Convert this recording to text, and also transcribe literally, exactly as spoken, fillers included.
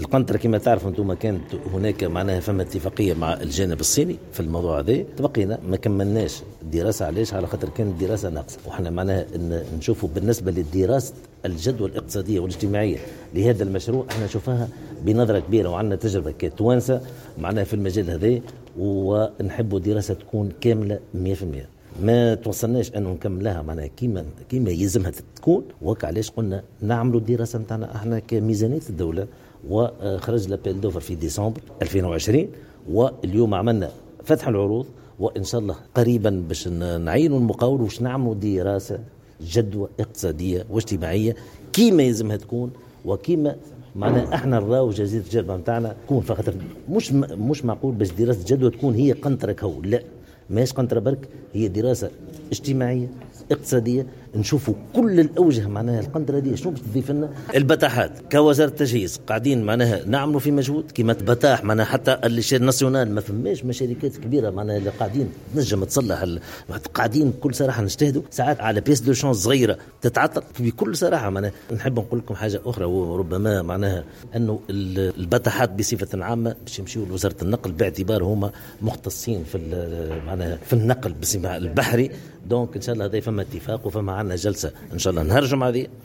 القنطرة كما تعرف أنتم كانت هناك معناها فما اتفاقية مع الجانب الصيني في الموضوع هذا، تبقينا ما كملناش الدراسة. علاش؟ على خاطر كانت الدراسة ناقصة، وحنا معناها نشوفوا بالنسبة للدراسة الجدوى الاقتصادية والاجتماعية لهذا المشروع احنا نشوفها بنظرة كبيرة، وعندنا تجربة كتوانسة معناها في المجال هذا، ونحبوا دراسة تكون كاملة مية في المية. ما توصلناش أنه نكملها معناها كيما كيما يلزمها تكون، وك علاش قلنا نعملوا الدراسة نتاعنا احنا كميزانية الدولة، وخرج لابيل دوفر في ديسمبر ألفين وعشرين، واليوم عملنا فتح العروض، وإن شاء الله قريبا باش نعينوا المقاول وش نعملوا دراسة جدوى اقتصادية واجتماعية كيما يلزمها تكون، وكيما معنا احنا نراو جزيرة الجربة متاعنا تكون. فخاطر مش مش معقول باش دراسة جدوى تكون هي قنطرة كهو، لا ماهيش قنطرة برك، هي دراسة اجتماعية اقتصادية نشوفوا كل الأوجه معناها القنطرة دي شنو باش تضيف لنا. البتاحات كوزارة التجهيز قاعدين معناها نعملوا في مجهود كيما تبتاح معناها، حتى الليشير ناسيونال ما فماش ما شركات كبيرة معناها اللي قاعدين تنجم تصلح ال... قاعدين بكل صراحة نجتهدوا ساعات على بيس دو شانس صغيرة تتعطل بكل صراحة. معناها نحب نقول لكم حاجة أخرى، وربما معناها أنه البتاحات بصفة عامة باش يمشيوا لوزارة النقل باعتبار هما مختصين في معناها في النقل بصفة البحري. دونك إن شاء الله هذا فما اتفاق وفما عنا جلسة إن شاء الله نهرجم هذه.